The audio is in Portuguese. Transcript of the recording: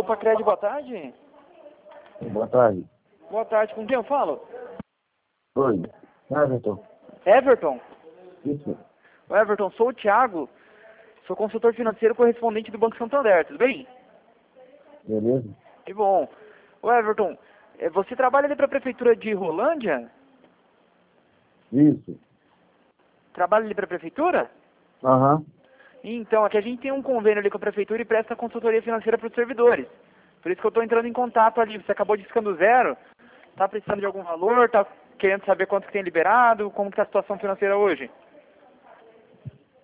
Pacred, boa tarde. Boa tarde. Boa tarde, com quem eu falo? Oi, Everton. Everton? Isso, O Everton, sou o Thiago, sou consultor financeiro correspondente do Banco Santander, tudo bem? beleza? Que bom. O Everton, você trabalha ali para a Prefeitura de Rolândia? Isso. Trabalha ali para a Prefeitura? Aham. Então, aqui a gente tem um convênio ali com a Prefeitura e presta consultoria financeira para os servidores. Por isso que eu estou entrando em contato ali. Você acabou de ficando zero, está precisando de algum valor, está querendo saber quanto que tem liberado, como que está a situação financeira hoje?